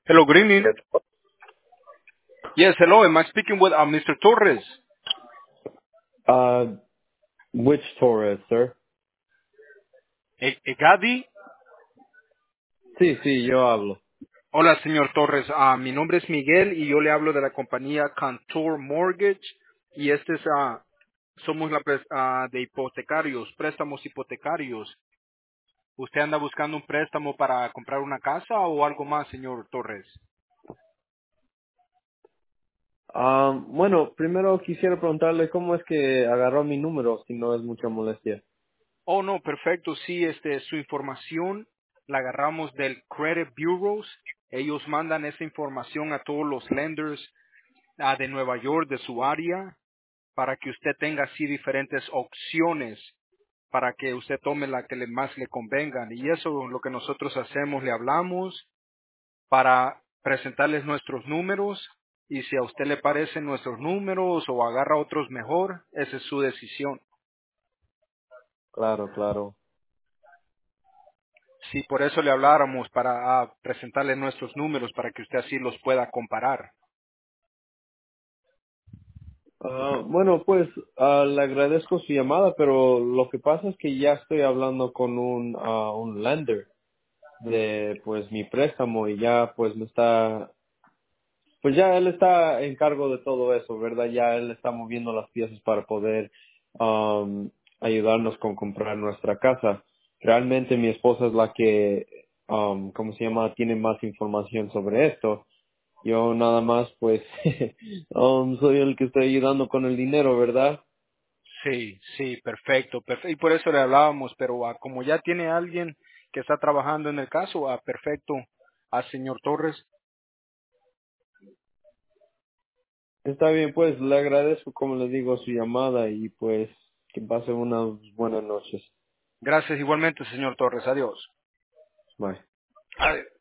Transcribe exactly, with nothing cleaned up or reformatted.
Hello, good evening. Yes, hello. Am I speaking with uh, mister Torres? Uh, which Torres, sir? E- Egadi. Sí, sí, yo hablo. Hola, señor Torres. Ah, mi nombre es Miguel y yo le hablo de la compañía Cantor Mortgage y este es, ah, somos la pres- ah, de hipotecarios, préstamos hipotecarios. ¿Usted anda buscando un préstamo para comprar una casa o algo más, señor Torres? Ah, bueno, primero quisiera preguntarle cómo es que agarró mi número, si no es mucha molestia. Oh, no, perfecto. Sí, este, su información la agarramos del Credit Bureaus. Ellos mandan esa información a todos los lenders ah, de Nueva York, de su área, para que usted tenga así diferentes opciones, para que usted tome la que le más le convengan. Y eso es lo que nosotros hacemos, le hablamos para presentarles nuestros números y si a usted le parecen nuestros números o agarra otros mejor, esa es su decisión. Claro, claro. Sí, por eso le habláramos para ah, presentarle nuestros números para que usted así los pueda comparar. Ah, bueno, pues ah, le agradezco su llamada, pero lo que pasa es que ya estoy hablando con un, ah, un lender de pues mi préstamo y ya pues me está, pues ya él está en cargo de todo eso, ¿verdad? Ya él está moviendo las piezas para poder um, ayudarnos con comprar nuestra casa. Realmente mi esposa es la que, um, ¿cómo se llama? Tiene más información sobre esto. Yo nada más, pues, um, soy el que estoy ayudando con el dinero, ¿verdad? Sí, sí, perfecto, perfecto. Y por eso le hablábamos, pero ah, como ya tiene alguien que está trabajando en el caso, ah, perfecto, a señor Torres. Está bien, pues, le agradezco, como le digo, su llamada y pues que pase unas buenas noches. Gracias igualmente, señor Torres. Adiós. Bye. Adiós.